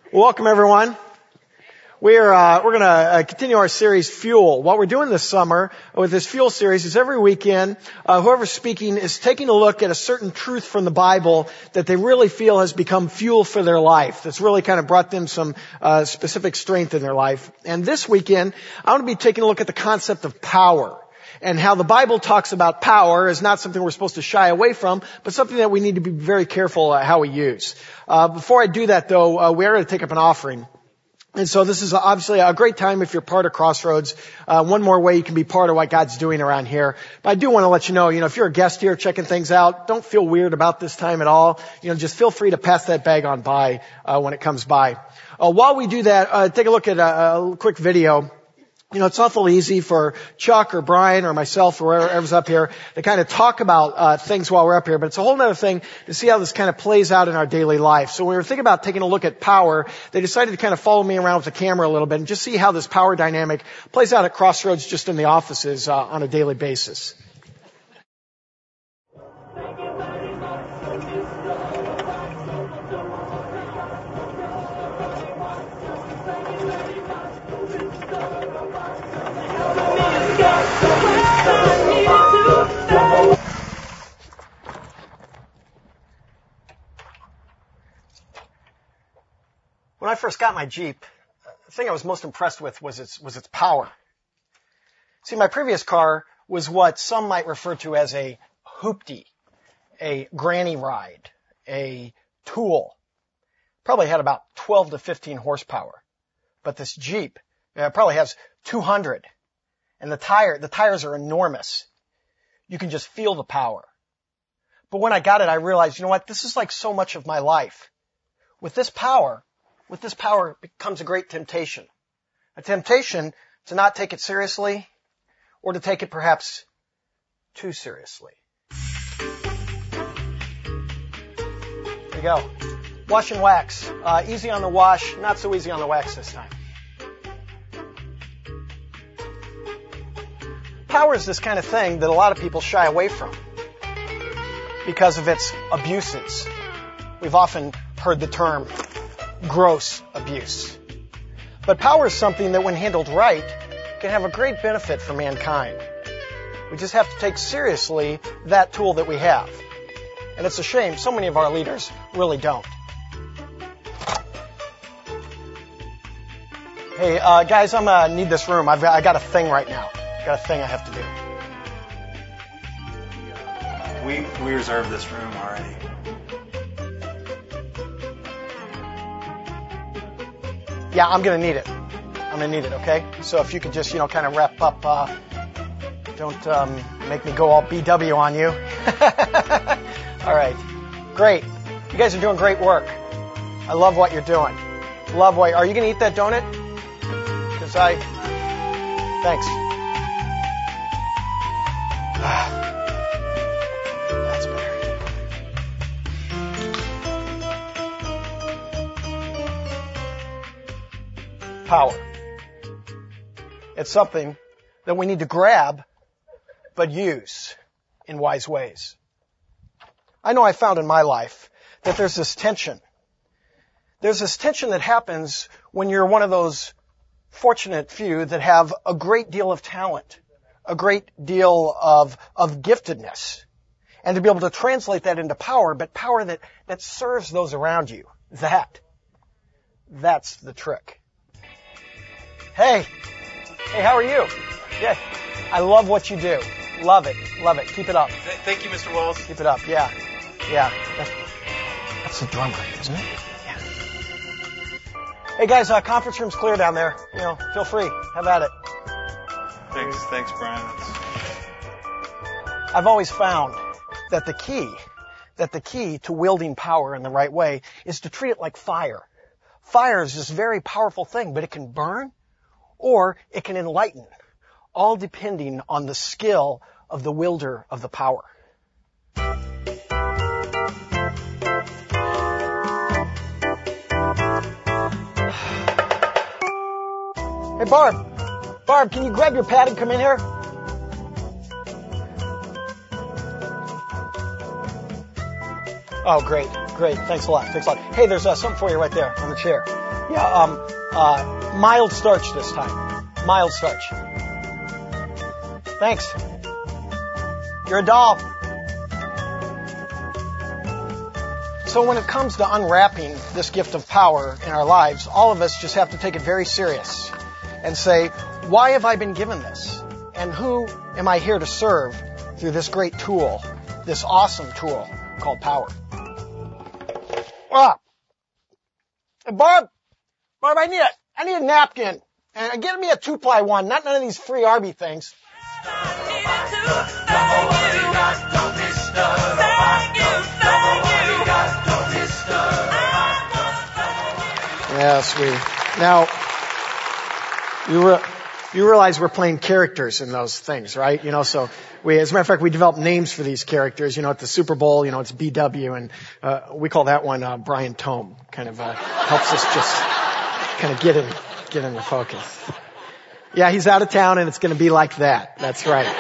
Welcome, everyone. We're going to continue our series, Fuel. What we're doing this summer with this Fuel series is every weekend, whoever's speaking is taking a look at a certain truth from the Bible that they really feel has become fuel for their life. That's really kind of brought them some specific strength in their life. And this weekend, I want to be taking a look at the concept of power. And how the Bible talks about power is not something we're supposed to shy away from, but something that we need to be very careful how we use. Before I do that, though, we are going to take up an offering. And so this is obviously a great time if you're part of Crossroads. One more way you can be part of what God's doing around here. But I do want to let you know, if you're a guest here checking things out, don't feel weird about this time at all. Just feel free to pass that bag on by when it comes by. While we do that, take a look at a quick video. It's awful easy for Chuck or Brian or myself or whoever's up here to kind of talk about things while we're up here, but it's a whole other thing to see how this kind of plays out in our daily life. So when we were thinking about taking a look at power, they decided to kind of follow me around with the camera a little bit and just see how this power dynamic plays out at Crossroads just in the offices on a daily basis. When I first got my Jeep, the thing I was most impressed with was its power. See, my previous car was what some might refer to as a hoopty, a granny ride, a tool. Probably had about 12 to 15 horsepower. But this Jeep probably has 200. And the tires are enormous. You can just feel the power. But when I got it, I realized, this is like so much of my life. With this power becomes a great temptation. A temptation to not take it seriously or to take it perhaps too seriously. There you go. Wash and wax. Easy on the wash, not so easy on the wax this time. Power is this kind of thing that a lot of people shy away from because of its abuses. We've often heard the term gross abuse. But power is something that when handled right can have a great benefit for mankind. We just have to take seriously that tool that we have. And it's a shame so many of our leaders really don't. Hey, guys, I'm going to need this room. I got a thing right now. Got a thing I have to do. We reserved this room already. Yeah, I'm going to need it. Okay? So if you could just, kind of wrap up, don't make me go all BW on you. All right. Great. You guys are doing great work. I love what you're doing. Are you going to eat that donut? Thanks. That's better. Power. It's something that we need to grab, but use in wise ways. I know I found in my life that there's this tension. There's this tension that happens when you're one of those fortunate few that have a great deal of talent, a great deal of giftedness, and to be able to translate that into power, but power that serves those around you. That's the trick. Hey, how are you? Yeah, I love what you do. Love it. Keep it up. Thank you, Mr. Walls. Keep it up. Yeah. That's the drummer, isn't it? Yeah. Hey guys, conference room's clear down there. Feel free. Have at it. Thanks, Brian. I've always found that the key to wielding power in the right way is to treat it like fire. Fire is this very powerful thing, but it can burn or it can enlighten, all depending on the skill of the wielder of the power. Hey, Barb, can you grab your pad and come in here? Oh, great. Great. Thanks a lot. Hey, there's something for you right there on the chair. Yeah, mild starch this time. Mild starch. Thanks. You're a doll. So when it comes to unwrapping this gift of power in our lives, all of us just have to take it very serious and say, why have I been given this? And who am I here to serve through this great tool, this awesome tool called power? Barb, I need a napkin. And get me a 2-ply one, not none of these free Arby things. Yes, now, you realize we're playing characters in those things, right? So as a matter of fact, we developed names for these characters. At the Super Bowl, it's BW, and we call that one Brian Tome. Kind of helps us just kind of get in the focus. Yeah, he's out of town, and it's going to be like that. That's right.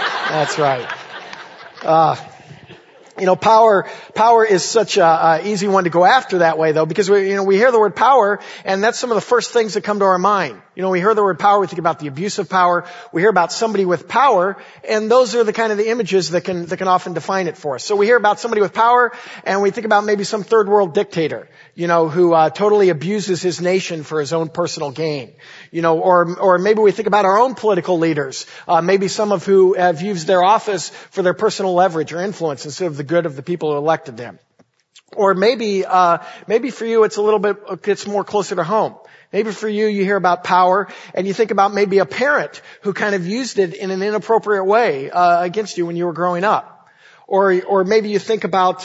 Power is such a easy one to go after that way, though, because we hear the word power, and that's some of the first things that come to our mind. We hear the word power, we think about the abuse of power. We hear about somebody with power, and those are the kind of the images that can often define it for us. So we hear about somebody with power, and we think about maybe some third world dictator, who totally abuses his nation for his own personal gain. Or maybe we think about our own political leaders, maybe some of who have used their office for their personal leverage or influence instead of the good of the people who elected them. Or maybe for you it's more closer to home. Maybe for you hear about power and you think about maybe a parent who kind of used it in an inappropriate way, against you when you were growing up. Or maybe you think about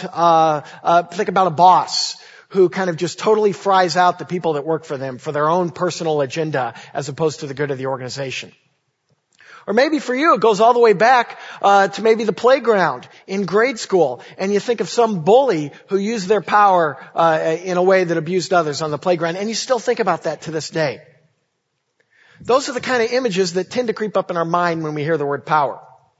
a boss who kind of just totally fries out the people that work for them for their own personal agenda as opposed to the good of the organization. Or maybe for you, it goes all the way back to maybe the playground in grade school, and you think of some bully who used their power in a way that abused others on the playground, and you still think about that to this day. Those are the kind of images that tend to creep up in our mind when we hear the word power.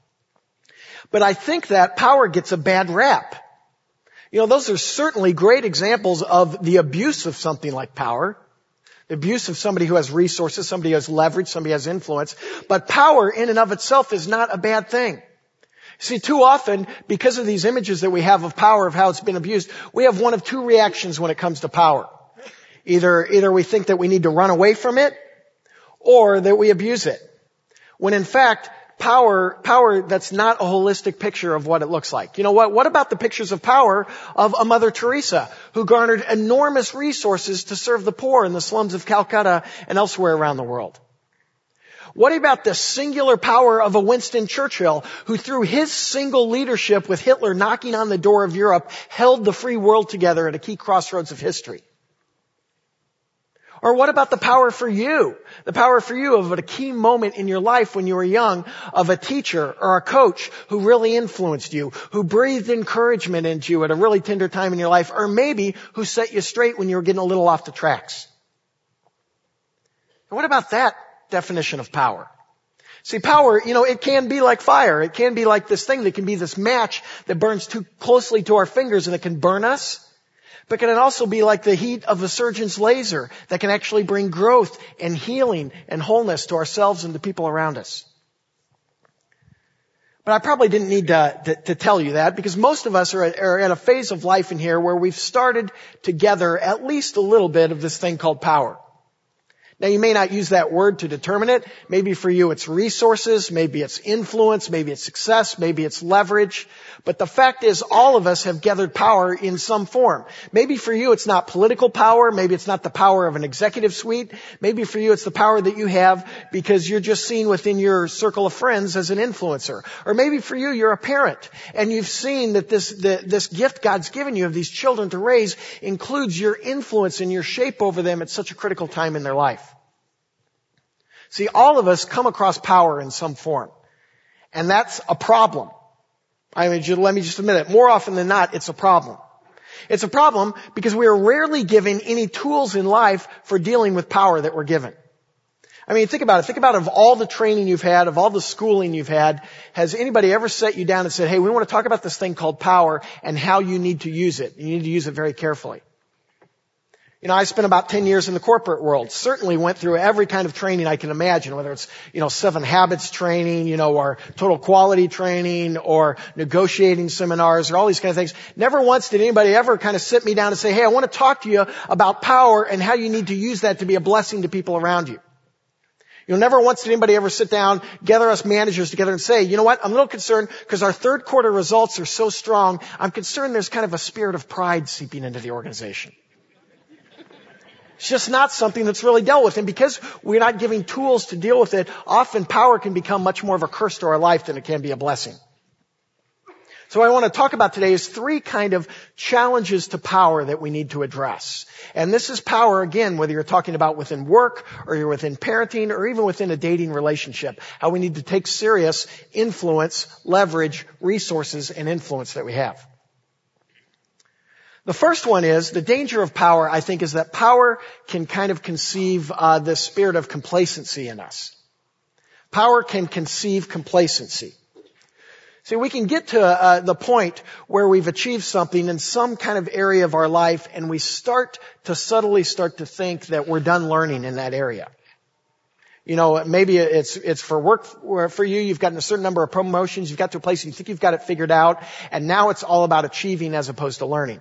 But I think that power gets a bad rap. Those are certainly great examples of the abuse of something like power. The abuse of somebody who has resources, somebody who has leverage, somebody who has influence. But power in and of itself is not a bad thing. See, too often, because of these images that we have of power, of how it's been abused, we have one of two reactions when it comes to power. Either we think that we need to run away from it, or that we abuse it. When in fact, power that's not a holistic picture of what it looks like. What about the pictures of power of a Mother Teresa who garnered enormous resources to serve the poor in the slums of Calcutta and elsewhere around the world? What about the singular power of a Winston Churchill who through his single leadership with Hitler knocking on the door of Europe held the free world together at a key crossroads of history? Or what about the power for you? The power for you of a key moment in your life when you were young of a teacher or a coach who really influenced you, who breathed encouragement into you at a really tender time in your life, or maybe who set you straight when you were getting a little off the tracks. And what about that definition of power? See, power, it can be like fire. It can be like this thing that can be this match that burns too closely to our fingers and it can burn us. But can it also be like the heat of a surgeon's laser that can actually bring growth and healing and wholeness to ourselves and the people around us? But I probably didn't need to tell you that because most of us are at a phase of life in here where we've started to gather at least a little bit of this thing called power. Now you may not use that word to determine it. Maybe for you it's resources, maybe it's influence, maybe it's success, maybe it's leverage. But the fact is all of us have gathered power in some form. Maybe for you it's not political power, maybe it's not the power of an executive suite. Maybe for you it's the power that you have because you're just seen within your circle of friends as an influencer. Or maybe for you you're a parent and you've seen that this gift God's given you of these children to raise includes your influence and your shape over them at such a critical time in their life. See, all of us come across power in some form. And that's a problem. Let me just admit it. More often than not, it's a problem. It's a problem because we are rarely given any tools in life for dealing with power that we're given. I mean, think about it. Think about of all the training you've had, of all the schooling you've had, has anybody ever set you down and said, hey, we want to talk about this thing called power and how you need to use it. You need to use it very carefully. You know, I spent about 10 years in the corporate world. Certainly went through every kind of training I can imagine, whether it's, 7 Habits training, or total quality training or negotiating seminars or all these kind of things. Never once did anybody ever kind of sit me down and say, hey, I want to talk to you about power and how you need to use that to be a blessing to people around you. Never once did anybody ever sit down, gather us managers together and say, you know what, I'm a little concerned because our third quarter results are so strong. I'm concerned there's kind of a spirit of pride seeping into the organization. It's just not something that's really dealt with. And because we're not giving tools to deal with it, often power can become much more of a curse to our life than it can be a blessing. So what I want to talk about today is 3 kind of challenges to power that we need to address. And this is power, again, whether you're talking about within work or you're within parenting or even within a dating relationship, how we need to take serious influence, leverage, resources, and influence that we have. The first one is, the danger of power, I think, is that power can kind of conceive the spirit of complacency in us. Power can conceive complacency. See, we can get to the point where we've achieved something in some kind of area of our life and we start to subtly start to think that we're done learning in that area. Maybe it's for work for you. You've gotten a certain number of promotions. You've got to a place you think you've got it figured out. And now it's all about achieving as opposed to learning.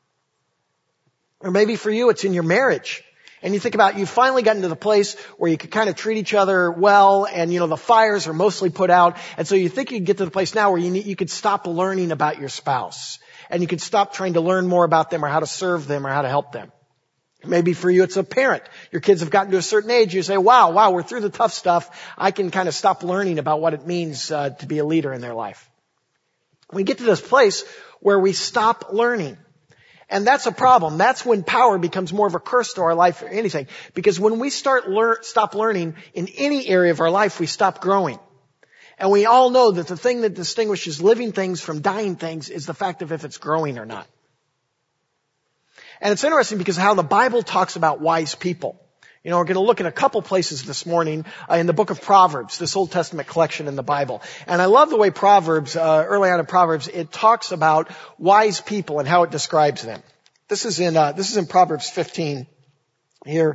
Or maybe for you, it's in your marriage. And you think about, you've finally gotten to the place where you can kind of treat each other well and, the fires are mostly put out. And so you think you can get to the place now where you could stop learning about your spouse. And you could stop trying to learn more about them or how to serve them or how to help them. Maybe for you, it's a parent. Your kids have gotten to a certain age. You say, wow, we're through the tough stuff. I can kind of stop learning about what it means to be a leader in their life. We get to this place where we stop learning. And that's a problem. That's when power becomes more of a curse to our life or anything. Because when we stop learning in any area of our life, we stop growing. And we all know that the thing that distinguishes living things from dying things is the fact of if it's growing or not. And it's interesting because of how the Bible talks about wise people. We're going to look at a couple places this morning in the book of Proverbs, this Old Testament collection in the Bible. And I love the way Proverbs, early on in Proverbs, it talks about wise people and how it describes them. This is in Proverbs 15 here,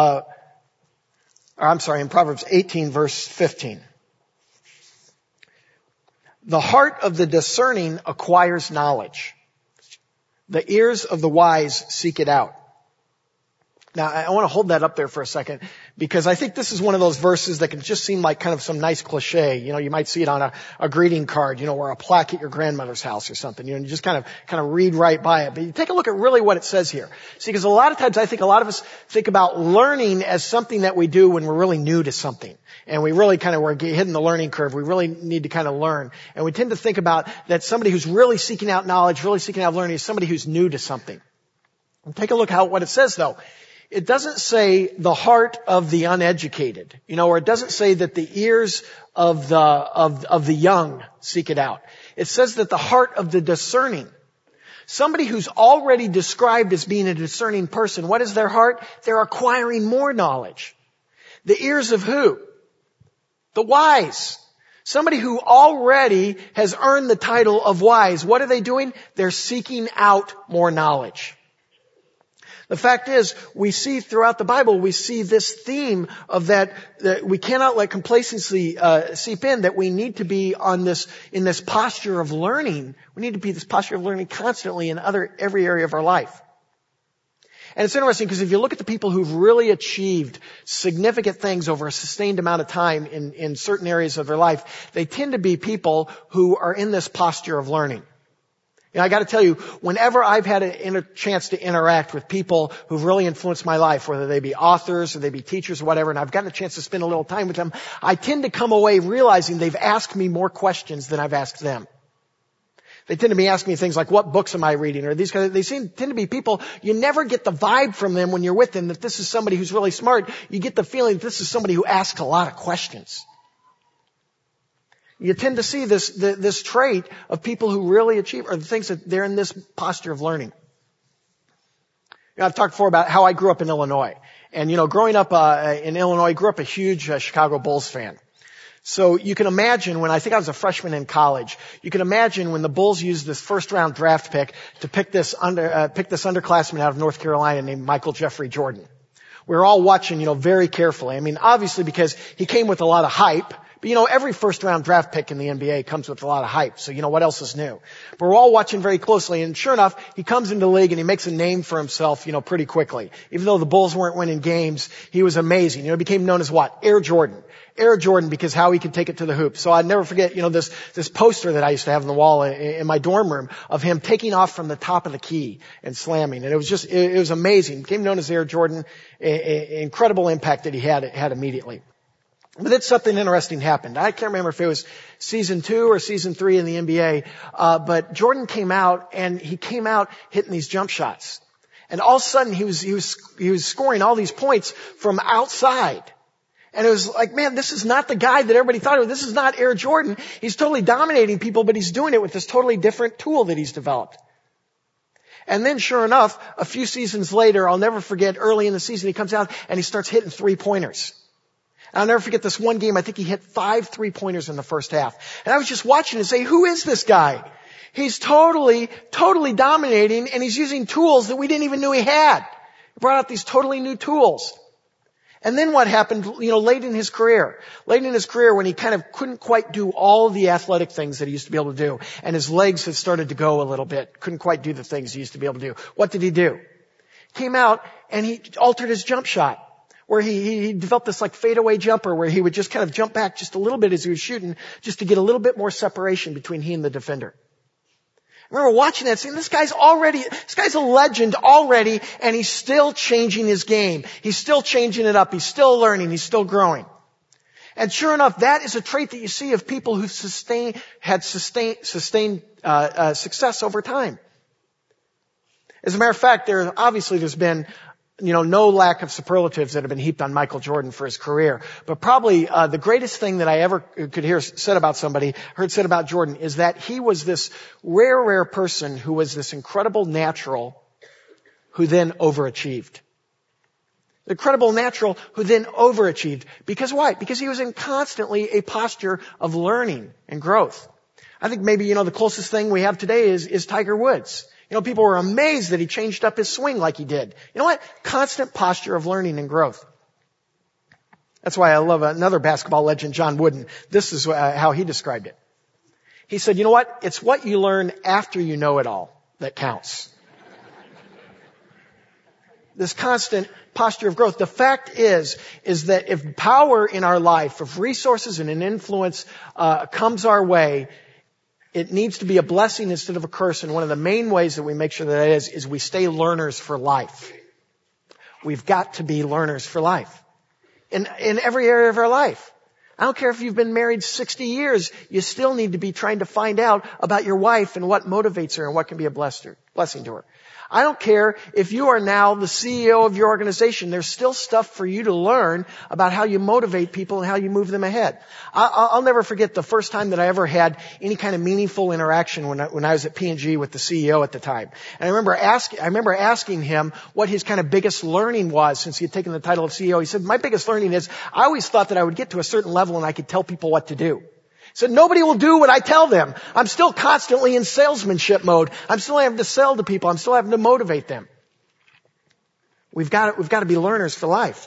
in Proverbs 18 verse 15. The heart of the discerning acquires knowledge. The ears of the wise seek it out. Now, I want to hold that up there for a second because I think this is one of those verses that can just seem like kind of some nice cliche. You might see it on a greeting card, or a plaque at your grandmother's house or something. And you just kind of read right by it. But you take a look at really what it says here. See, because a lot of times I think a lot of us think about learning as something that we do when we're really new to something. And we really we're hitting the learning curve. We really need to kind of learn. And we tend to think about that somebody who's really seeking out knowledge, really seeking out learning is somebody who's new to something. And take a look at what it says though. It doesn't say the heart of the uneducated, or it doesn't say that the ears of the young seek it out. It says that the heart of the discerning. Somebody who's already described as being a discerning person, what is their heart? They're acquiring more knowledge. The ears of who? The wise. Somebody who already has earned the title of wise. What are they doing? They're seeking out more knowledge. The fact is, we see throughout the Bible, we see this theme of that we cannot let complacency seep in, that we need to be in this posture of learning. We need to be this posture of learning constantly in every area of our life. And it's interesting because if you look at the people who've really achieved significant things over a sustained amount of time in certain areas of their life, they tend to be people who are in this posture of learning. I got to tell you, whenever I've had a chance to interact with people who've really influenced my life, whether they be authors or they be teachers or whatever, and I've gotten a chance to spend a little time with them, I tend to come away realizing they've asked me more questions than I've asked them. They tend to be asking me things like, what books am I reading? Or they tend to be people, you never get the vibe from them when you're with them that this is somebody who's really smart. You get the feeling that this is somebody who asks a lot of questions. You tend to see this trait of people who really achieve, or the things that they're in this posture of learning. I've talked before about how I grew up in Illinois. And, growing up in Illinois, I grew up a huge Chicago Bulls fan. So you can imagine when I think I was a freshman in college, you can imagine when the Bulls used this first round draft pick to pick this underclassman out of North Carolina named Michael Jeffrey Jordan. We were all watching, very carefully. I mean, obviously because he came with a lot of hype. But every first round draft pick in the NBA comes with a lot of hype. So what else is new? But we're all watching very closely. And sure enough, he comes into the league and he makes a name for himself, pretty quickly. Even though the Bulls weren't winning games, he was amazing. He became known as what? Air Jordan. Air Jordan, because how he could take it to the hoop. So I'd never forget, this poster that I used to have on the wall in my dorm room of him taking off from the top of the key and slamming. And it was amazing. He became known as Air Jordan. Incredible impact that he had immediately. But then something interesting happened. I can't remember if it was season 2 or season 3 in the NBA, but Jordan came out and he came out hitting these jump shots. And all of a sudden he was scoring all these points from outside. And it was like, man, this is not the guy that everybody thought of. This is not Air Jordan. He's totally dominating people, but he's doing it with this totally different tool that he's developed. And then sure enough, a few seasons later, I'll never forget, early in the season, he comes out and he starts hitting 3-pointers. I'll never forget this one game. I think he hit 5 3-pointers in the first half. And I was just watching and say, who is this guy? He's totally dominating, and he's using tools that we didn't even know he had. He brought out these totally new tools. And then what happened, late in his career when he kind of couldn't quite do all of the athletic things that he used to be able to do, and his legs had started to go a little bit, couldn't quite do the things he used to be able to do. What did he do? Came out and he altered his jump shot, where he developed this like fadeaway jumper where he would just kind of jump back just a little bit as he was shooting, just to get a little bit more separation between he and the defender. I remember watching that saying, this guy's a legend already, and he's still changing his game. He's still changing it up. He's still learning. He's still growing. And sure enough, that is a trait that you see of people who've had sustained success over time. As a matter of fact, there's been no lack of superlatives that have been heaped on Michael Jordan for his career. But probably the greatest thing that I ever could hear said about Jordan is that he was this rare person who was this incredible natural who then overachieved. Incredible natural who then overachieved. Because why? Because he was in constantly a posture of learning and growth. I think maybe, the closest thing we have today is Tiger Woods. People were amazed that he changed up his swing like he did. You know what? Constant posture of learning and growth. That's why I love another basketball legend, John Wooden. This is how he described it. He said, you know what? It's what you learn after you know it all that counts. This constant posture of growth. The fact is that if power in our life, if resources and an influence comes our way, it needs to be a blessing instead of a curse. And one of the main ways that we make sure that is we stay learners for life. We've got to be learners for life. In every area of our life. I don't care if you've been married 60 years, you still need to be trying to find out about your wife and what motivates her and what can be a blessing to her. I don't care if you are now the CEO of your organization. There's still stuff for you to learn about how you motivate people and how you move them ahead. I'll never forget the first time that I ever had any kind of meaningful interaction when I was at P&G with the CEO at the time. And I remember asking him what his kind of biggest learning was since he had taken the title of CEO. He said, my biggest learning is I always thought that I would get to a certain level and I could tell people what to do. So nobody will do what I tell them. I'm still constantly in salesmanship mode. I'm still having to sell to people. I'm still having to motivate them. We've got to be learners for life.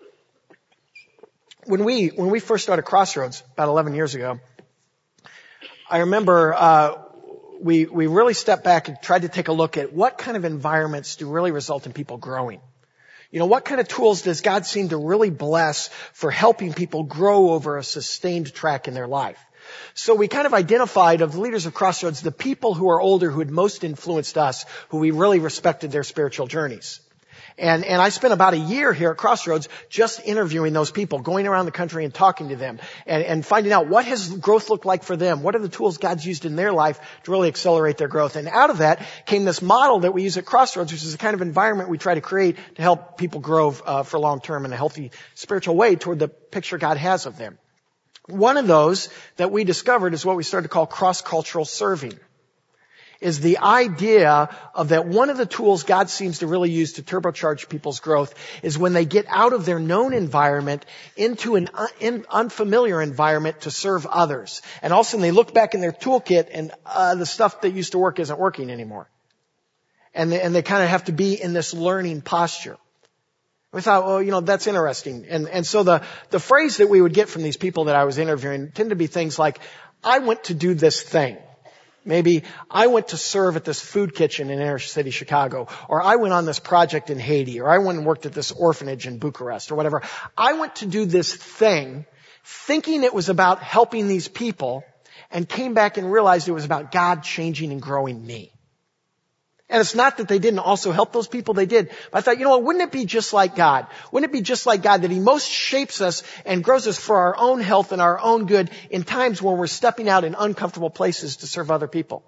When we first started Crossroads about 11 years ago, I remember we really stepped back and tried to take a look at what kind of environments do really result in people growing. What kind of tools does God seem to really bless for helping people grow over a sustained track in their life? So we kind of identified of the leaders of Crossroads, the people who are older who had most influenced us, who we really respected their spiritual journeys. And I spent about a year here at Crossroads just interviewing those people, going around the country and talking to them and finding out what has growth looked like for them. What are the tools God's used in their life to really accelerate their growth? And out of that came this model that we use at Crossroads, which is the kind of environment we try to create to help people grow for long term in a healthy spiritual way toward the picture God has of them. One of those that we discovered is what we started to call cross-cultural serving. is the idea of that one of the tools God seems to really use to turbocharge people's growth is when they get out of their known environment into an unfamiliar environment to serve others. And all of a sudden they look back in their toolkit and the stuff that used to work isn't working anymore. And they kind of have to be in this learning posture. We thought, well, that's interesting. And so the phrase that we would get from these people that I was interviewing tended to be things like, I went to do this thing. Maybe I went to serve at this food kitchen in inner city Chicago, or I went on this project in Haiti, or I went and worked at this orphanage in Bucharest, or whatever. I went to do this thing thinking it was about helping these people and came back and realized it was about God changing and growing me. And it's not that they didn't also help those people, they did. But I thought, wouldn't it be just like God? Wouldn't it be just like God that He most shapes us and grows us for our own health and our own good in times when we're stepping out in uncomfortable places to serve other people?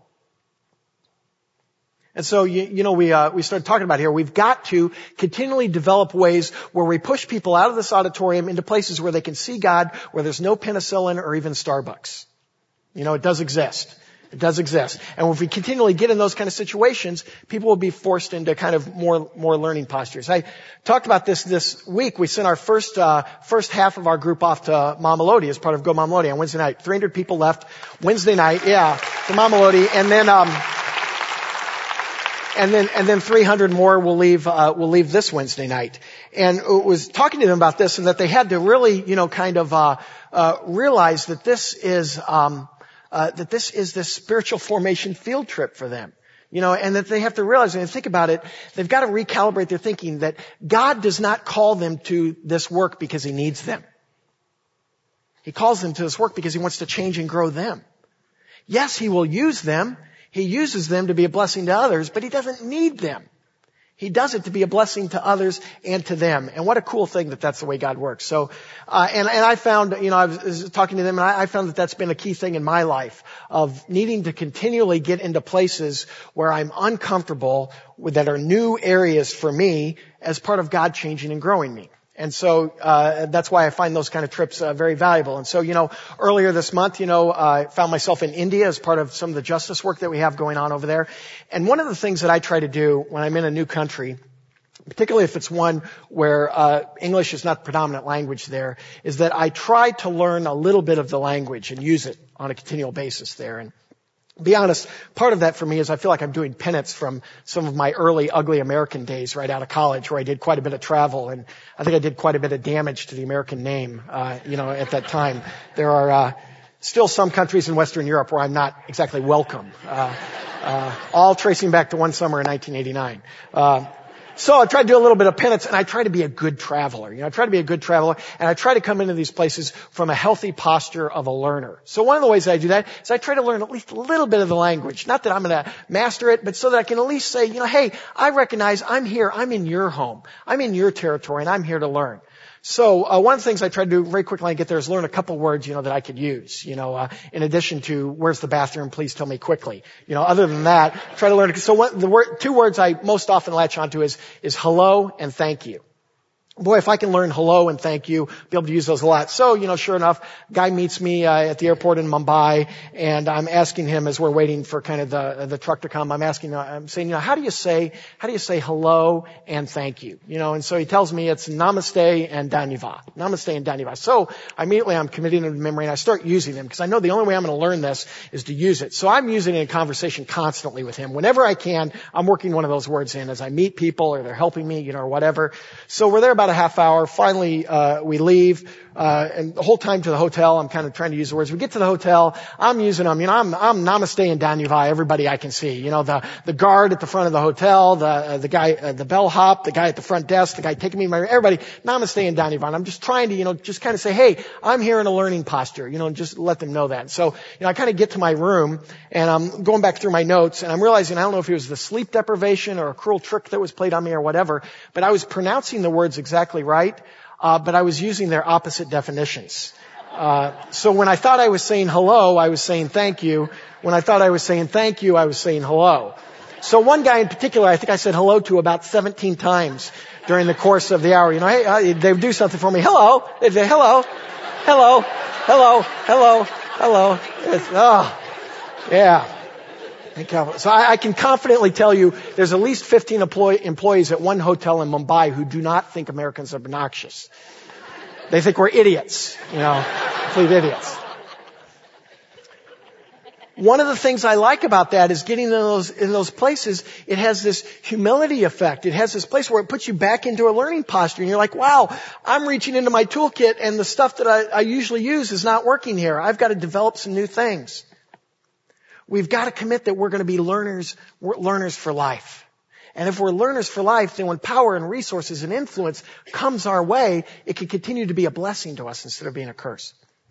And so, we started talking about here, we've got to continually develop ways where we push people out of this auditorium into places where they can see God, where there's no penicillin or even Starbucks. It does exist. It does exist. And if we continually get in those kind of situations, people will be forced into kind of more learning postures. I talked about this week. We sent our first half of our group off to Mama Lodi as part of Go Mama Lodi on Wednesday night. 300 people left Wednesday night, to Mama Lodi. And then 300 more will leave this Wednesday night. And it was talking to them about this and that they had to really, realize that this is this spiritual formation field trip for them. And that they have to realize and think about it, they've got to recalibrate their thinking that God does not call them to this work because He needs them. He calls them to this work because He wants to change and grow them. Yes, He will use them. He uses them to be a blessing to others, but He doesn't need them. He does it to be a blessing to others and to them. And what a cool thing that that's the way God works. So, and I found, I was talking to them and I found that that's been a key thing in my life of needing to continually get into places where I'm uncomfortable that are new areas for me as part of God changing and growing me. And so, that's why I find those kind of trips very valuable. And so, earlier this month, I found myself in India as part of some of the justice work that we have going on over there. And one of the things that I try to do when I'm in a new country, particularly if it's one where English is not the predominant language there, is that I try to learn a little bit of the language and use it on a continual basis there. And be honest, part of that for me is I feel like I'm doing penance from some of my early ugly American days right out of college where I did quite a bit of travel and I think I did quite a bit of damage to the American name, at that time. There are, still some countries in Western Europe where I'm not exactly welcome, all tracing back to one summer in 1989. So I try to do a little bit of penance and I try to be a good traveler. I try to be a good traveler and I try to come into these places from a healthy posture of a learner. So one of the ways that I do that is I try to learn at least a little bit of the language. Not that I'm going to master it, but so that I can at least say, hey, I recognize I'm here. I'm in your home. I'm in your territory and I'm here to learn. So, one of the things I try to do very quickly when I get there is learn a couple words, that I could use, in addition to where's the bathroom, please tell me quickly. Other than that, try to learn. So two words I most often latch onto is hello and thank you. Boy, if I can learn hello and thank you, be able to use those a lot. So, sure enough, guy meets me at the airport in Mumbai, and I'm asking him as we're waiting for kind of the truck to come. I'm saying, how do you say hello and thank you? And so he tells me it's namaste and dhanyavad. Namaste and dhanyavad. So immediately I'm committing them to memory and I start using them because I know the only way I'm going to learn this is to use it. So I'm using it in conversation constantly with him. Whenever I can, I'm working one of those words in as I meet people or they're helping me, or whatever. So we're there about a half hour. Finally, we leave, and the whole time to the hotel, I'm kind of trying to use the words. We get to the hotel, I'm using them, I'm namaste and dhanyavad, everybody I can see. The guard at the front of the hotel, the guy, the bellhop, the guy at the front desk, the guy taking me everybody, namaste and dhanyavad. I'm just trying to, just kind of say, hey, I'm here in a learning posture, and just let them know that. So, I kind of get to my room and I'm going back through my notes and I'm realizing, I don't know if it was the sleep deprivation or a cruel trick that was played on me or whatever, but I was pronouncing the words exactly right, but I was using their opposite definitions. So when I thought I was saying hello, I was saying thank you. When I thought I was saying thank you, I was saying hello. So one guy in particular, I think I said hello to about 17 times during the course of the hour. Hey, they would do something for me. Hello. They'd say hello, hello, hello, hello, hello. Yeah. So I can confidently tell you there's at least 15 employees at one hotel in Mumbai who do not think Americans are obnoxious. They think we're idiots, complete idiots. One of the things I like about that is getting in those places, it has this humility effect. It has this place where it puts you back into a learning posture and you're like, wow, I'm reaching into my toolkit and the stuff that I usually use is not working here. I've got to develop some new things. We've got to commit that we're going to be learners for life. And if we're learners for life, then when power and resources and influence comes our way, it can continue to be a blessing to us instead of being a curse.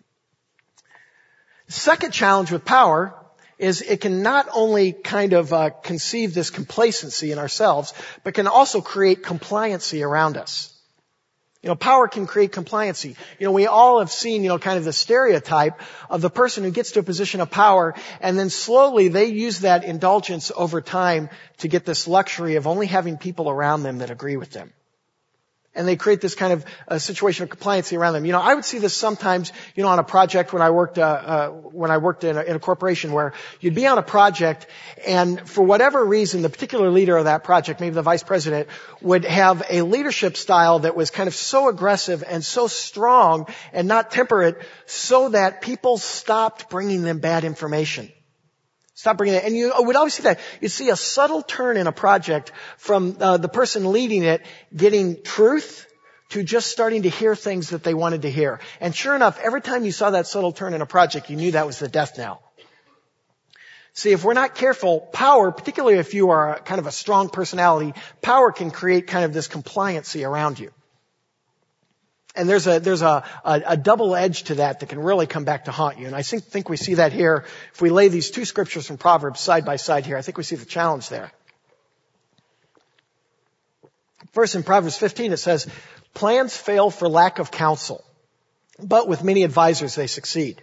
The second challenge with power is it can not only kind of conceive this complacency in ourselves, but can also create compliancy around us. Power can create compliancy. We all have seen, kind of the stereotype of the person who gets to a position of power and then slowly they use that indulgence over time to get this luxury of only having people around them that agree with them. And they create this kind of a situation of compliancy around them. I would see this sometimes, on a project when I worked in a corporation where you'd be on a project and for whatever reason, the particular leader of that project, maybe the vice president, would have a leadership style that was kind of so aggressive and so strong and not temperate so that people stopped bringing them bad information. Stop bringing it. And you would always see that. You see a subtle turn in a project from the person leading it getting truth to just starting to hear things that they wanted to hear. And sure enough, every time you saw that subtle turn in a project, you knew that was the death knell. See, if we're not careful, power, particularly if you are kind of a strong personality, power can create kind of this compliancy around you. And there's a double edge to that can really come back to haunt you. And I think we see that here. If we lay these two scriptures from Proverbs side by side here, I think we see the challenge there. First in Proverbs 15 it says, plans fail for lack of counsel, but with many advisors they succeed.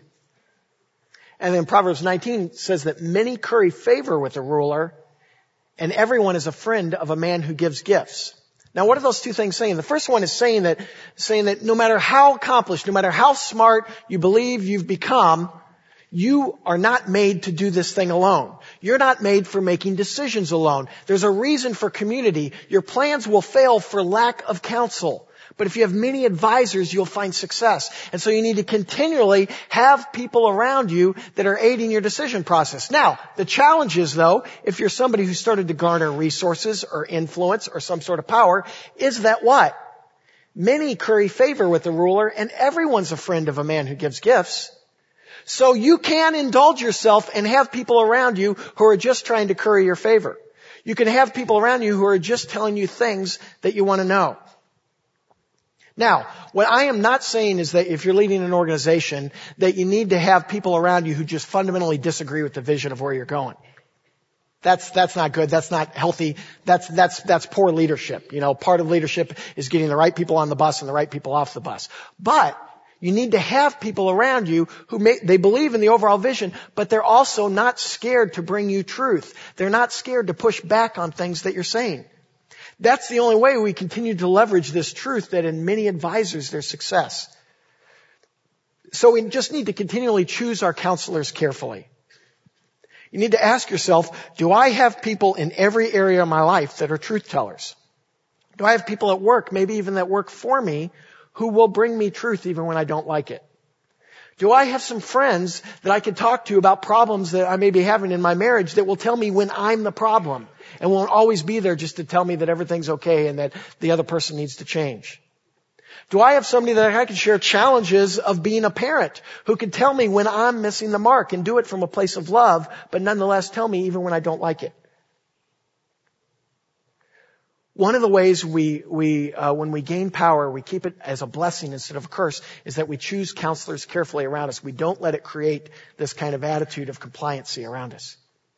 And then Proverbs 19 says that many curry favor with a ruler, and everyone is a friend of a man who gives gifts. Now, what are those two things saying? The first one is saying that no matter how accomplished, no matter how smart you believe you've become, you are not made to do this thing alone. You're not made for making decisions alone. There's a reason for community. Your plans will fail for lack of counsel. But if you have many advisors, you'll find success. And so you need to continually have people around you that are aiding your decision process. Now, the challenge is, though, if you're somebody who started to garner resources or influence or some sort of power, is that what? Many curry favor with the ruler, and everyone's a friend of a man who gives gifts. So you can indulge yourself and have people around you who are just trying to curry your favor. You can have people around you who are just telling you things that you want to know. Now, what I am not saying is that if you're leading an organization, that you need to have people around you who just fundamentally disagree with the vision of where you're going. That's not good. That's not healthy. That's poor leadership. Part of leadership is getting the right people on the bus and the right people off the bus. But you need to have people around you who they believe in the overall vision, but they're also not scared to bring you truth. They're not scared to push back on things that you're saying. That's the only way we continue to leverage this truth that in many advisors there's success. So we just need to continually choose our counselors carefully. You need to ask yourself, do I have people in every area of my life that are truth tellers? Do I have people at work, maybe even that work for me, who will bring me truth even when I don't like it? Do I have some friends that I can talk to about problems that I may be having in my marriage that will tell me when I'm the problem and won't always be there just to tell me that everything's okay and that the other person needs to change? Do I have somebody that I can share challenges of being a parent who can tell me when I'm missing the mark and do it from a place of love, but nonetheless tell me even when I don't like it? One of the ways when we gain power, we keep it as a blessing instead of a curse, is that we choose counselors carefully around us. We don't let it create this kind of attitude of compliancy around us.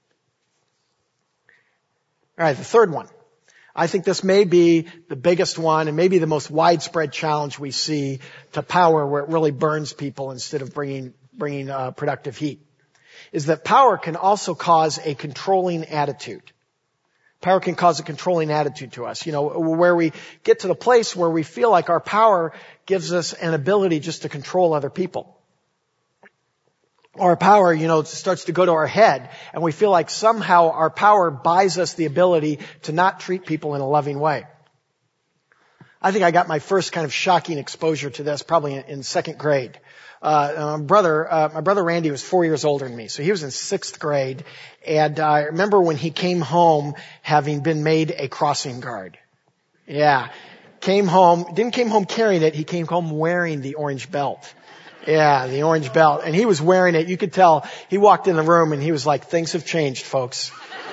All right, the third one. I think this may be the biggest one and maybe the most widespread challenge we see to power, where it really burns people instead of bringing productive heat, is that power can also cause a controlling attitude. Power can cause a controlling attitude to us, where we get to the place where we feel like our power gives us an ability just to control other people. our power, starts to go to our head, and we feel like somehow our power buys us the ability to not treat people in a loving way. I think I got my first kind of shocking exposure to this probably in second grade. My brother Randy was 4 years older than me, so he was in sixth grade, and I remember when he came home having been made a crossing guard. Yeah. Didn't came home carrying it, he came home wearing the orange belt. Yeah, the orange belt. And he was wearing it. You could tell he walked in the room and he was like, things have changed, folks.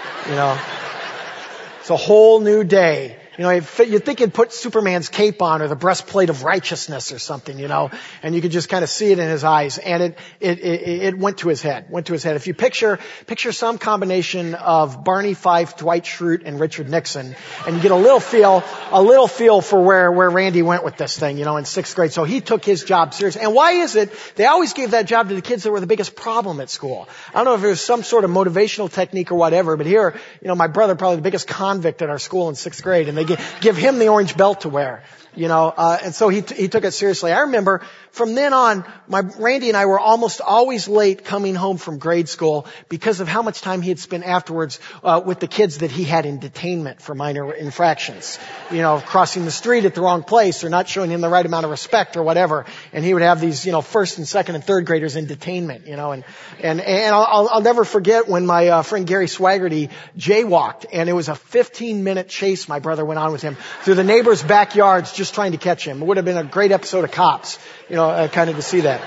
It's a whole new day. You'd think he'd put Superman's cape on or the breastplate of righteousness or something, and you could just kind of see it in his eyes. And it went to his head, If you picture some combination of Barney Fife, Dwight Schrute, and Richard Nixon, and you get a little feel for where Randy went with this thing, in sixth grade. So he took his job seriously. And why is it they always gave that job to the kids that were the biggest problem at school? I don't know if it was some sort of motivational technique or whatever, but here, my brother, probably the biggest convict at our school in sixth grade, and they give him the orange belt to wear, and so he took it seriously. I remember from then on, Randy and I were almost always late coming home from grade school because of how much time he had spent afterwards, with the kids that he had in detainment for minor infractions, crossing the street at the wrong place or not showing him the right amount of respect or whatever. And he would have these, first and second and third graders in detainment, and I'll never forget when my friend Gary Swaggerty jaywalked, and it was a 15-minute chase my brother went on with him through the neighbors' backyards just trying to catch him. It would have been a great episode of Cops, kind of to see that.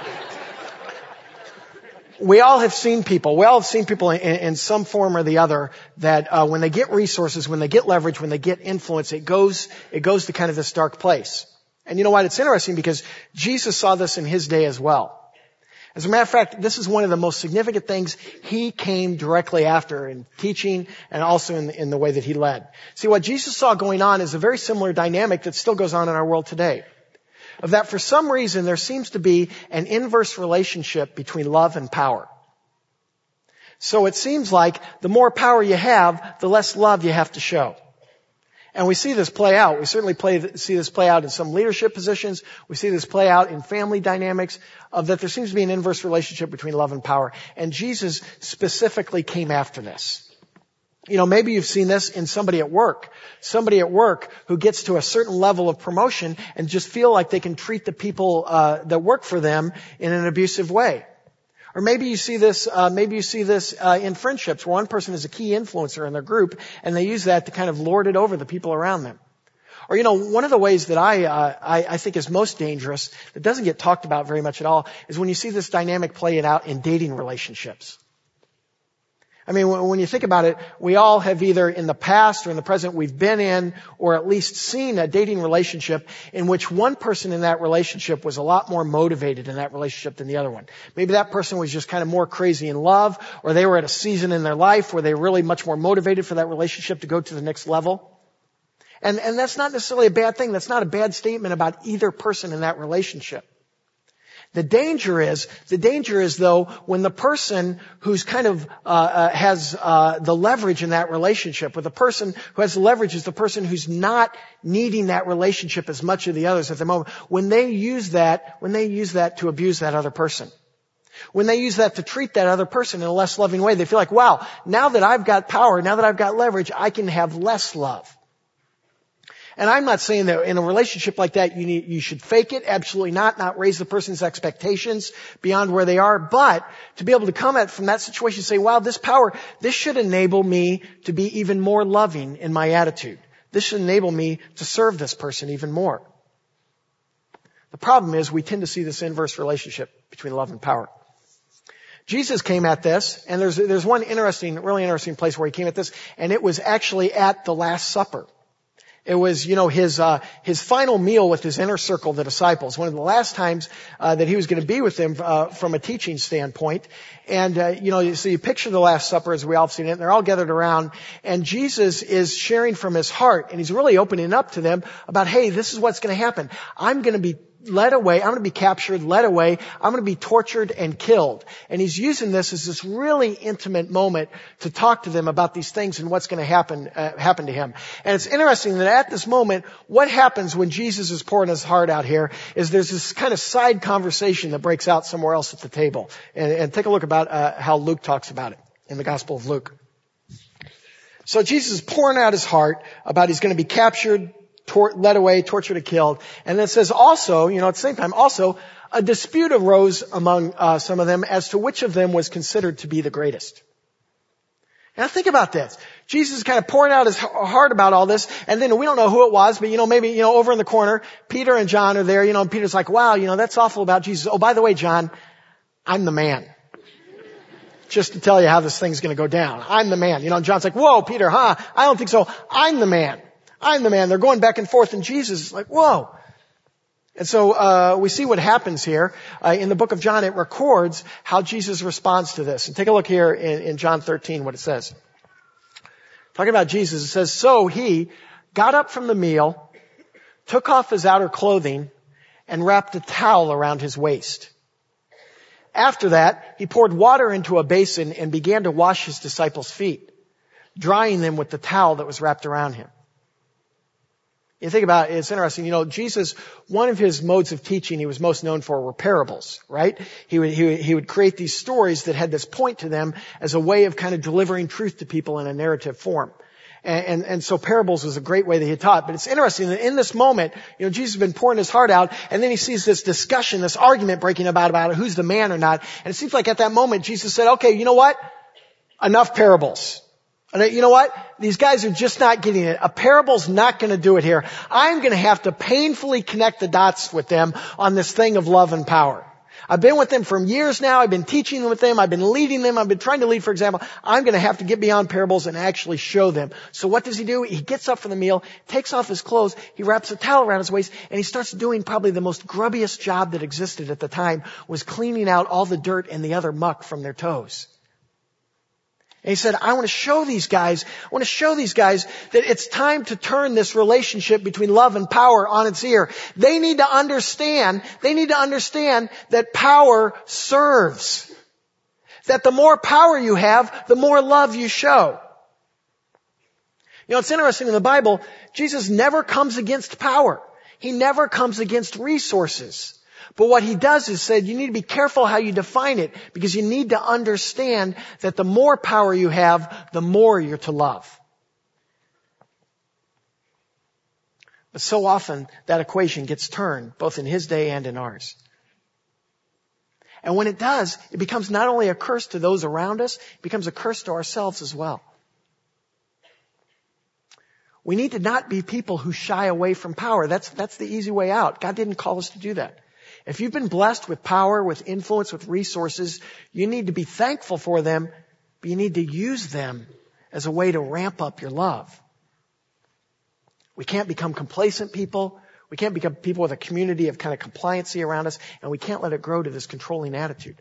We all have seen people in some form or the other that when they get resources, when they get leverage, when they get influence, it goes to kind of this dark place. And you know what? It's interesting because Jesus saw this in his day as well. As a matter of fact, this is one of the most significant things he came directly after in teaching and also in the way that he led. See, what Jesus saw going on is a very similar dynamic that still goes on in our world today. Of that for some reason there seems to be an inverse relationship between love and power. So it seems like the more power you have, the less love you have to show. And we see this play out. We certainly see this play out in some leadership positions. We see this play out in family dynamics, of that there seems to be an inverse relationship between love and power. And Jesus specifically came after this. Maybe you've seen this in somebody at work who gets to a certain level of promotion and just feel like they can treat the people that work for them in an abusive way. Or maybe you see this in friendships where one person is a key influencer in their group and they use that to kind of lord it over the people around them. Or, one of the ways that I think is most dangerous, that doesn't get talked about very much at all, is when you see this dynamic play it out in dating relationships. I mean, when you think about it, we all have either in the past or in the present we've been in or at least seen a dating relationship in which one person in that relationship was a lot more motivated in that relationship than the other one. Maybe that person was just kind of more crazy in love, or they were at a season in their life where they were really much more motivated for that relationship to go to the next level. And that's not necessarily a bad thing. That's not a bad statement about either person in that relationship. The danger is though, when the person who's kind of has the leverage in that relationship, with the person who has the leverage is the person who's not needing that relationship as much as the others at the moment, when they use that to abuse that other person. When they use that to treat that other person in a less loving way, they feel like, wow, now that I've got power, now that I've got leverage, I can have less love. And I'm not saying that in a relationship like that you should fake it. Absolutely not raise the person's expectations beyond where they are. But to be able to come at from that situation and say, wow, this power, this should enable me to be even more loving in my attitude. This should enable me to serve this person even more. The problem is we tend to see this inverse relationship between love and power. Jesus came at this, and there's one really interesting place where he came at this, and it was actually at the Last Supper. It was, his final meal with his inner circle, the disciples. One of the last times that he was going to be with them from a teaching standpoint. And so you picture the Last Supper as we all have seen it. And they're all gathered around, and Jesus is sharing from his heart, and he's really opening up to them about, hey, this is what's going to happen. I'm going to be led away. I'm going to be captured, led away. I'm going to be tortured and killed. And he's using this as this really intimate moment to talk to them about these things and what's going to happen to him. And it's interesting that at this moment, what happens when Jesus is pouring his heart out here is there's this kind of side conversation that breaks out somewhere else at the table. And take a look about how Luke talks about it in the Gospel of Luke. So Jesus is pouring out his heart about he's going to be captured, led away, tortured, and killed. And then it says also, at the same time, also, a dispute arose among some of them as to which of them was considered to be the greatest. Now think about this. Jesus is kind of pouring out his heart about all this, and then we don't know who it was, but maybe, over in the corner, Peter and John are there, and Peter's like, wow, that's awful about Jesus. Oh, by the way, John, I'm the man. Just to tell you how this thing's going to go down. I'm the man. And John's like, whoa, Peter, I don't think so. I'm the man. I'm the man. They're going back and forth, and Jesus is like, whoa. And so we see what happens here. In the book of John, it records how Jesus responds to this. And take a look here in John 13, what it says. Talking about Jesus, it says, so he got up from the meal, took off his outer clothing, and wrapped a towel around his waist. After that, he poured water into a basin and began to wash his disciples' feet, drying them with the towel that was wrapped around him. You think about it, it's interesting. Jesus, one of his modes of teaching he was most known for were parables, right? He would create these stories that had this point to them as a way of kind of delivering truth to people in a narrative form. And so parables was a great way that he taught. But it's interesting that in this moment, Jesus has been pouring his heart out, and then he sees this discussion, this argument breaking about who's the man or not. And it seems like at that moment, Jesus said, okay, you know what? Enough parables. And you know what? These guys are just not getting it. A parable's not going to do it here. I'm going to have to painfully connect the dots with them on this thing of love and power. I've been with them for years now. I've been teaching with them. I've been leading them. I've been trying to lead, for example. I'm going to have to get beyond parables and actually show them. So what does he do? He gets up from the meal, takes off his clothes, he wraps a towel around his waist, and he starts doing probably the most grubbiest job that existed at the time, was cleaning out all the dirt and the other muck from their toes. And he said, I want to show these guys that it's time to turn this relationship between love and power on its ear. They need to understand that power serves. That the more power you have, the more love you show. It's interesting in the Bible, Jesus never comes against power. He never comes against resources. But what he does is said, you need to be careful how you define it, because you need to understand that the more power you have, the more you're to love. But so often that equation gets turned, both in his day and in ours. And when it does, it becomes not only a curse to those around us, it becomes a curse to ourselves as well. We need to not be people who shy away from power. That's the easy way out. God didn't call us to do that. If you've been blessed with power, with influence, with resources, you need to be thankful for them, but you need to use them as a way to ramp up your love. We can't become complacent people. We can't become people with a community of kind of compliancy around us, and we can't let it grow to this controlling attitude.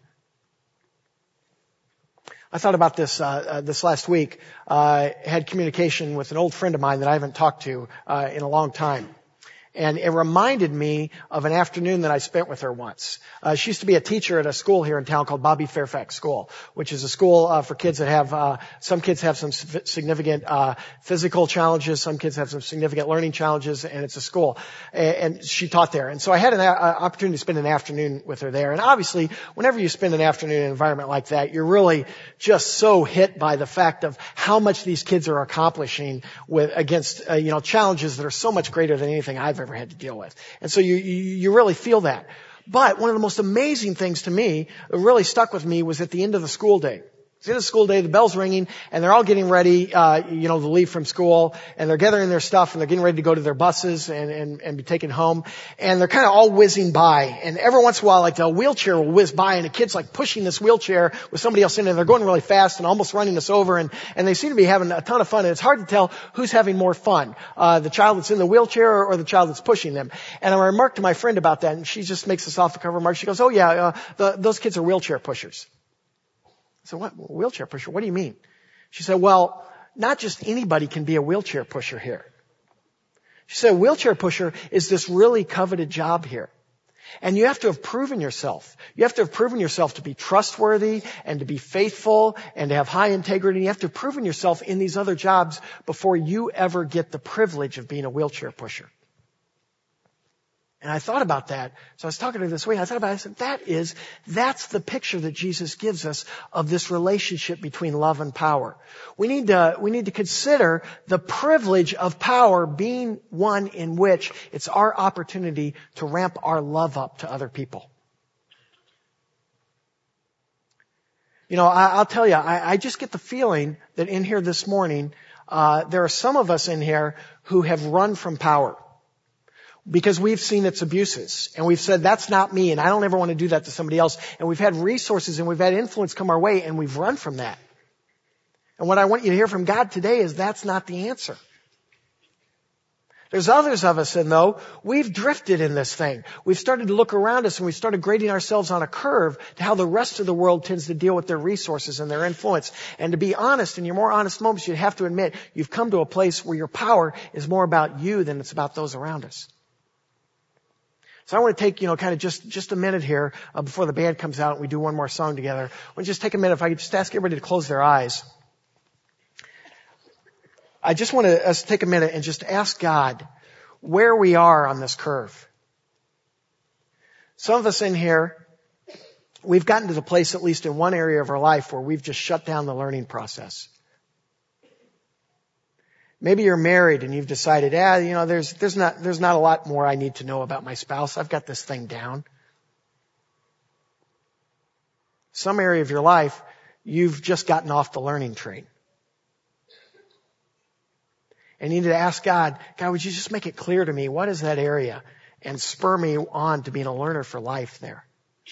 I thought about this this last week. I had communication with an old friend of mine that I haven't talked to in a long time. And it reminded me of an afternoon that I spent with her once. She used to be a teacher at a school here in town called Bobby Fairfax School, which is a school for kids that have, some kids have some significant physical challenges, some kids have some significant learning challenges, and it's a school. And she taught there. And so I had an opportunity to spend an afternoon with her there. And obviously, whenever you spend an afternoon in an environment like that, you're really just so hit by the fact of how much these kids are accomplishing against challenges that are so much greater than anything I've ever had to deal with. And so you really feel that. But one of the most amazing things to me that really stuck with me was at the end of the school day. It's the end of the school day, the bell's ringing, and they're all getting ready, to leave from school, and they're gathering their stuff, and they're getting ready to go to their buses and be taken home. And they're kind of all whizzing by. And every once in a while, like the wheelchair will whiz by, and a kid's like pushing this wheelchair with somebody else in it, and they're going really fast and almost running us over, and they seem to be having a ton of fun. And it's hard to tell who's having more fun, the child that's in the wheelchair or the child that's pushing them. And I remarked to my friend about that, and she just makes this off the cover remark. She goes, oh yeah, those kids are wheelchair pushers. I said, what? Wheelchair pusher? What do you mean? She said, well, not just anybody can be a wheelchair pusher here. She said, a wheelchair pusher is this really coveted job here. And you have to have proven yourself. You have to have proven yourself to be trustworthy and to be faithful and to have high integrity. You have to have proven yourself in these other jobs before you ever get the privilege of being a wheelchair pusher. And I thought about that. So I was talking to her this week. I thought about it. I said, that's the picture that Jesus gives us of this relationship between love and power. We need to consider the privilege of power being one in which it's our opportunity to ramp our love up to other people. You know, I'll tell you, I just get the feeling that in here this morning, there are some of us in here who have run from power. Because we've seen its abuses. And we've said, that's not me, and I don't ever want to do that to somebody else. And we've had resources and we've had influence come our way, and we've run from that. And what I want you to hear from God today is that's not the answer. There's others of us, and though, we've drifted in this thing. We've started to look around us and we've started grading ourselves on a curve to how the rest of the world tends to deal with their resources and their influence. And to be honest, in your more honest moments, you'd have to admit you've come to a place where your power is more about you than it's about those around us. So I want to take, kind of just a minute here before the band comes out and we do one more song together. I want to just take a minute. If I could just ask everybody to close their eyes. I just want us to take a minute and just ask God where we are on this curve. Some of us in here, we've gotten to the place, at least in one area of our life, where we've just shut down the learning process. Maybe you're married and you've decided, there's not a lot more I need to know about my spouse. I've got this thing down. Some area of your life, you've just gotten off the learning train. And you need to ask God, would you just make it clear to me, what is that area? And spur me on to being a learner for life there.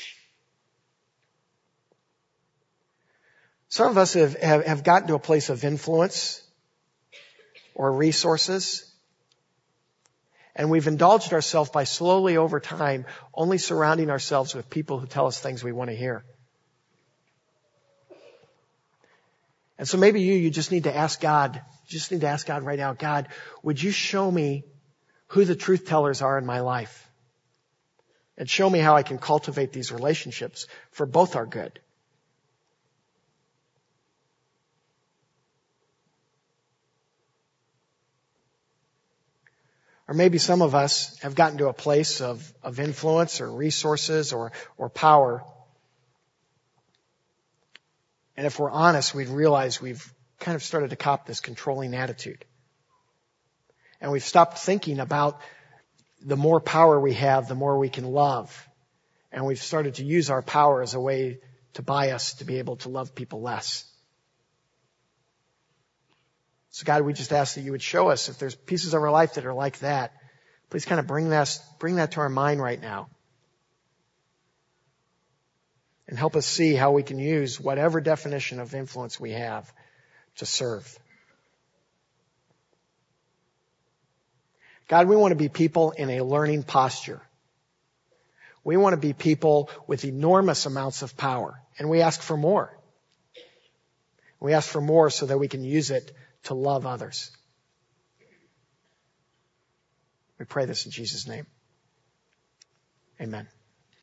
Some of us have gotten to a place of influence or resources. And we've indulged ourselves by slowly over time only surrounding ourselves with people who tell us things we want to hear. And so maybe you just need to ask God, right now, God, would you show me who the truth tellers are in my life? And show me how I can cultivate these relationships for both our good. Or maybe some of us have gotten to a place of influence or resources or power. And if we're honest, we'd realize we've kind of started to cop this controlling attitude. And we've stopped thinking about the more power we have, the more we can love. And we've started to use our power as a way to buy us to be able to love people less. So God, we just ask that you would show us if there's pieces of our life that are like that. Please kind of bring that to our mind right now. And help us see how we can use whatever definition of influence we have to serve. God, we want to be people in a learning posture. We want to be people with enormous amounts of power. And we ask for more. We ask for more so that we can use it to love others. We pray this in Jesus' name. Amen.